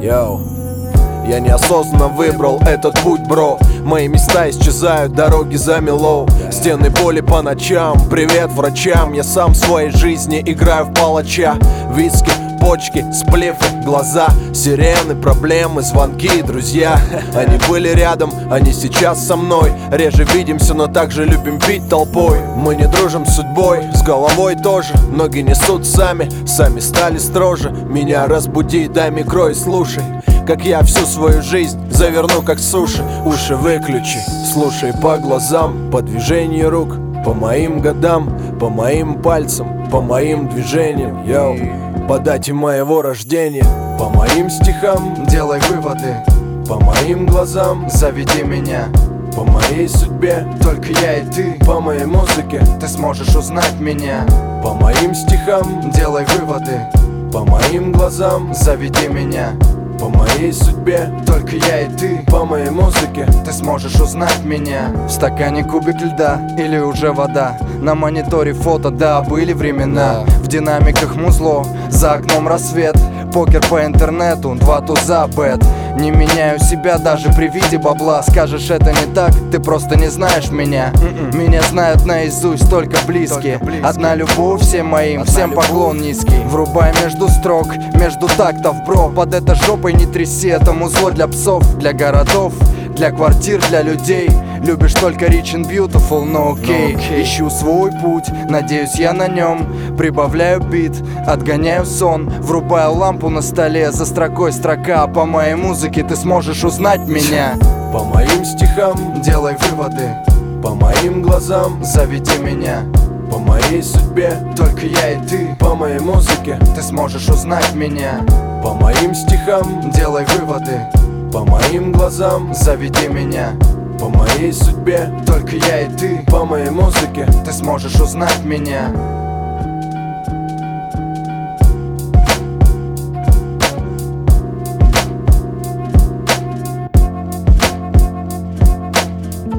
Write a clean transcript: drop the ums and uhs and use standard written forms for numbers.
Йоу. Я неосознанно выбрал этот путь, бро. Мои места исчезают, дороги замело. Стены боли по ночам, привет врачам. Я сам в своей жизни играю в палача. Виски, почки, сплифы, глаза, сирены, проблемы, звонки, друзья. Они были рядом, они сейчас со мной. Реже видимся, но также любим пить толпой. Мы не дружим с судьбой, с головой тоже. Ноги несут сами стали строже. Меня разбуди, дай микро и слушай, как я всю свою жизнь заверну как суши. Уши выключи, слушай по глазам, по движению рук, по моим годам, по моим пальцам, по моим движениям. Йоу. По дате моего рождения, по моим стихам делай выводы, по моим глазам заведи меня. По моей судьбе только я и ты, по моей музыке ты сможешь узнать меня. По моим стихам делай выводы, по моим глазам заведи меня. По моей судьбе только я и ты, по моей музыке ты сможешь узнать меня. В стакане кубик льда или уже вода, на мониторе фото, да, были времена. В динамиках музло, за окном рассвет, покер по интернету, 2 туза, бет. Не меняю себя даже при виде бабла. Скажешь, это не так, ты просто не знаешь меня. Меня знают наизусть только близкие. Одна любовь всем моим, всем поклон низкий. Врубай между строк, между тактов, бро. Под это жопой не тряси, это музло для псов, для городов, для квартир, для людей. Любишь только rich and beautiful, но окей. Ищу свой путь, надеюсь я на нем. Прибавляю бит, отгоняю сон. Врубаю лампу на столе, за строкой строка. По моей музыке ты сможешь узнать меня. По моим стихам делай выводы, по моим глазам заведи меня. По моей судьбе только я и ты, по моей музыке ты сможешь узнать меня. По моим стихам делай выводы, по моим глазам заведи меня. По моей судьбе только я и ты, по моей музыке ты сможешь узнать меня.